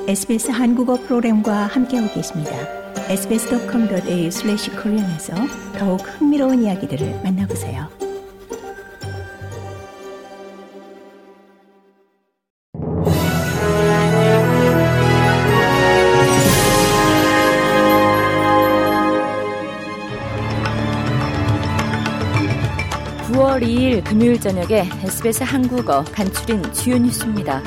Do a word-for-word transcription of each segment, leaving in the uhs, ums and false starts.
에스비에스 한국어 프로그램과 함께하고 계십니다. 에스비에스 닷컴 닷 에이유 슬래시 코리안에서 더욱 흥미로운 이야기들을 만나보세요. 구월 이일 금요일 저녁에 에스비에스 한국어 간추린 주요 뉴스입니다.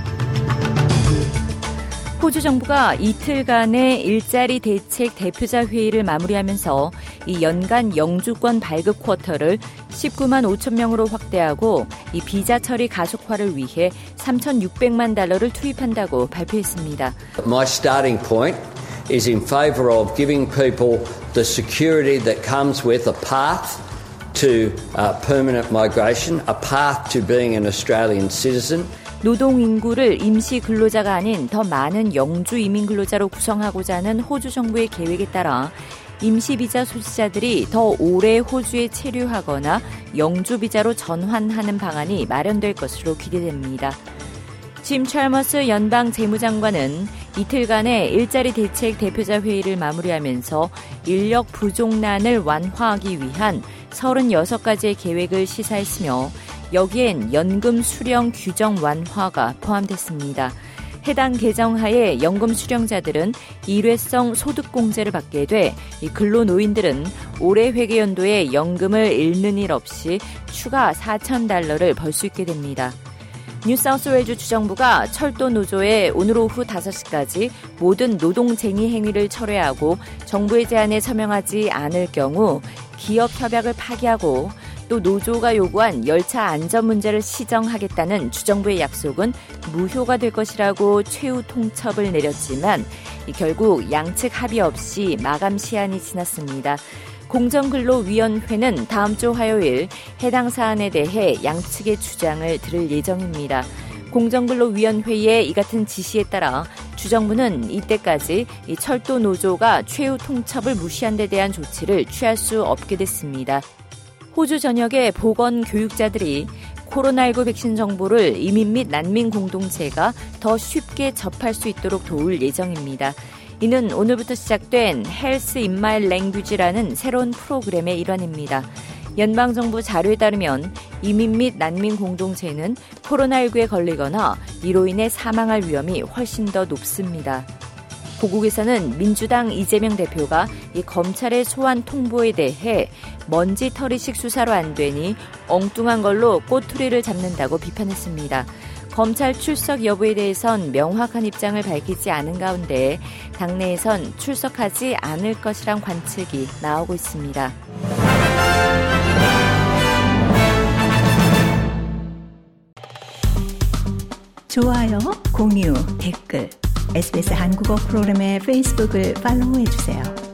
호주 정부가 이틀간의 일자리 대책 대표자 회의를 마무리하면서 이 연간 영주권 발급 쿼터를 십구만 오천 명으로 확대하고 이 비자 처리 가속화를 위해 삼천육백만 달러를 투입한다고 발표했습니다. My starting point is in favour of giving people the security that comes with a path to uh, permanent migration, a path to being an Australian citizen. 노동 인구를 임시 근로자가 아닌 더 많은 영주 이민 근로자로 구성하고자 하는 호주 정부의 계획에 따라 임시 비자 소지자들이 더 오래 호주에 체류하거나 영주 비자로 전환하는 방안이 마련될 것으로 기대됩니다. 짐 찰머스 연방 재무장관은 이틀간의 일자리 대책 대표자 회의를 마무리하면서 인력 부족난을 완화하기 위한 서른여섯 가지의 계획을 시사했으며 여기엔 연금 수령 규정 완화가 포함됐습니다. 해당 개정하에 연금 수령자들은 일회성 소득공제를 받게 돼 근로노인들은 올해 회계연도에 연금을 잃는 일 없이 추가 사천 달러를 벌 수 있게 됩니다. 뉴사우스웨일즈 주정부가 철도 노조에 오늘 오후 다섯 시까지 모든 노동쟁의 행위를 철회하고 정부의 제안에 서명하지 않을 경우 기업 협약을 파기하고 또 노조가 요구한 열차 안전 문제를 시정하겠다는 주정부의 약속은 무효가 될 것이라고 최후 통첩을 내렸지만 결국 양측 합의 없이 마감 시한이 지났습니다. 공정근로위원회는 다음 주 화요일 해당 사안에 대해 양측의 주장을 들을 예정입니다. 공정근로위원회의 이 같은 지시에 따라 주정부는 이때까지 이 철도 노조가 최후 통첩을 무시한 데 대한 조치를 취할 수 없게 됐습니다. 호주 전역의 보건교육자들이 코로나십구 백신 정보를 이민 및 난민 공동체가 더 쉽게 접할 수 있도록 도울 예정입니다. 이는 오늘부터 시작된 Health in My Language라는 새로운 프로그램의 일환입니다. 연방정부 자료에 따르면 이민 및 난민 공동체는 코로나십구에 걸리거나 이로 인해 사망할 위험이 훨씬 더 높습니다. 고국에서는 민주당 이재명 대표가 이 검찰의 소환 통보에 대해 먼지털이식 수사로 안 되니 엉뚱한 걸로 꼬투리를 잡는다고 비판했습니다. 검찰 출석 여부에 대해선 명확한 입장을 밝히지 않은 가운데 당내에선 출석하지 않을 것이란 관측이 나오고 있습니다. 좋아요, 공유, 댓글, 에스비에스 한국어 프로그램의 페이스북을 팔로우해주세요.